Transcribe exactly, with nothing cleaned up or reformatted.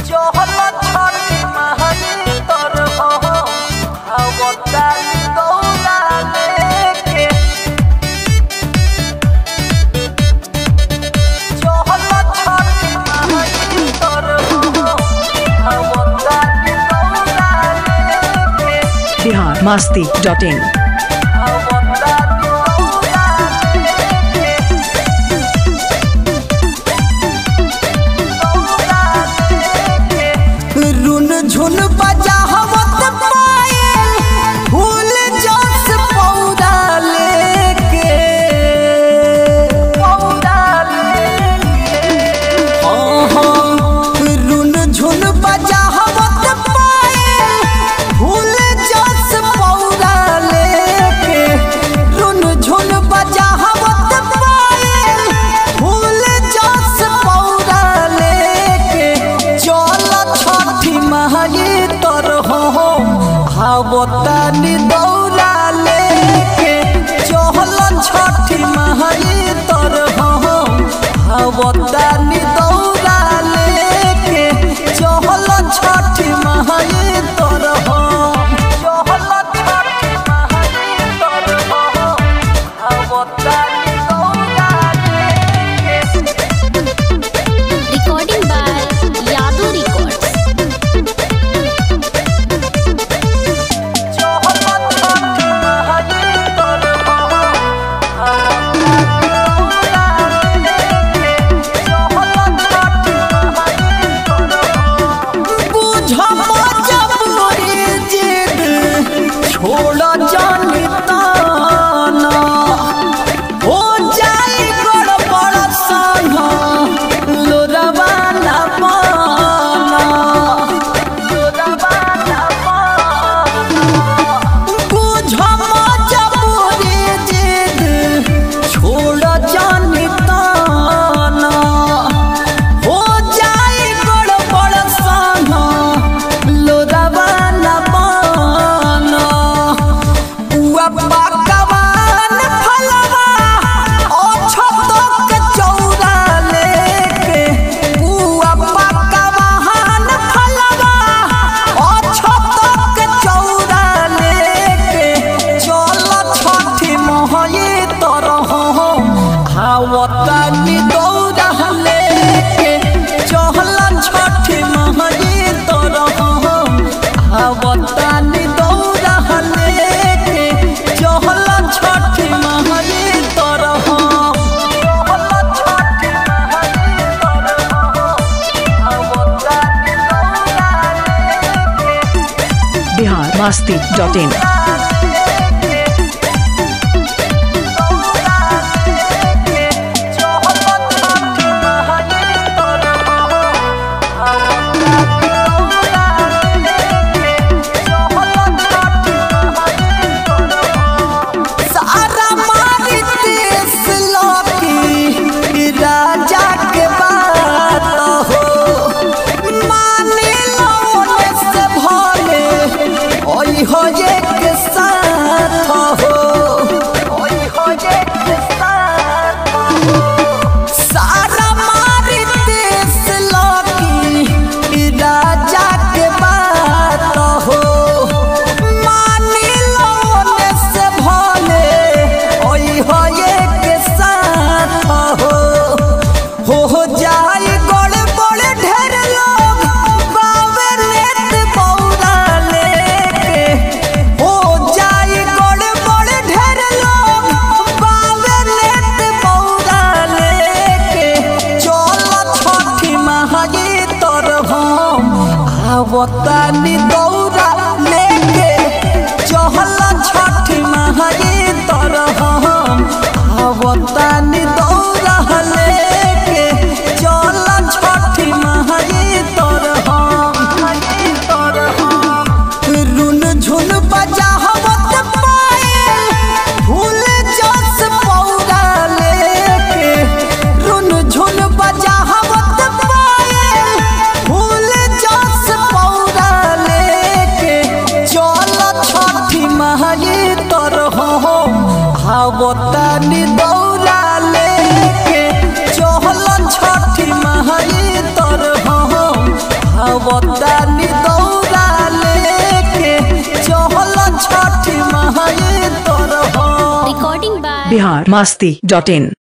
Bihar Masti dot in. रुन झुन बजावत पायल फूल जस पौधा लेके पौधा लेके रुन झुन बजावत पायल फूल जस पौधा लेके रुन झुन बजावत पायल फूल जस पौधा लेके चल छठी महली तर हो हावतानी दौड़ा लेके चल छठी महली तर हो हावतानी दौड़ा लेके चल छठी महली तर हो चल छठी महली तर हो हावतानी दौड़ा लेके। Recording by Yadav records. छोड़ा जानी ताना हो जाए गड़बड़ साना लोरवा ना पाना लोरवा ना पाना बुझ मजबूरी जिद छोड़ा जानी ताना हो जाए गड़बड़ साना लोरवा ना पाना पकवान फलवा ओ छतक चौरा लेके पुआ पकवान फलवा ओ छतक चौरा लेके चल छठी महली तर हो हावतानी दौड़ा लेके चल छठी महली तर हो हावतानी दौड़ा लेके चल छठी महली तर हो चल छठी महली तर हो हावतानी दौड़ा लेके बिहार मस्ती डॉट इन। सारा मारी देश लौकी राजा के बात हो माने लोने से भले ओई हो एक साथ हो ओई हो एक साथ हो सारा मारी देश लौकी राजा के बात हो माने लोने से भले ओई हो एक साथ हो हो जाए गड़बड़ ढेर लोग बावे लेत बौरा लेके हो जाए गड़बड़ ढेर लोग बावे लेत बौरा लेके चल छठी महली तर हो हावतानी दौड़ा लेके चल छठी महली तर हो हावतानी दौड़ा लेके चल छठी महली तर हो तर हो रुन झुन बजावत पायल फूल जस पौधा लेके रुन झुन बजावत पायल फूल जस पौधा लेके चल छठी महली तर हो हावतानी दौड़ा बिहार मस्ती डॉट इन